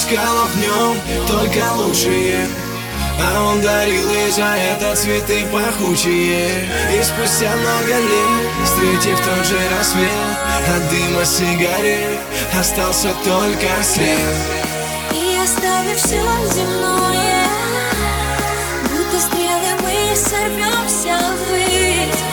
искала в нем только лучшее, а он дарил ей за это цветы пахучие. И спустя много лет, встретив тот же рассвет, от дыма сигарет остался только след. И оставив все земное, будто стрелы мы сорвемся ввысь.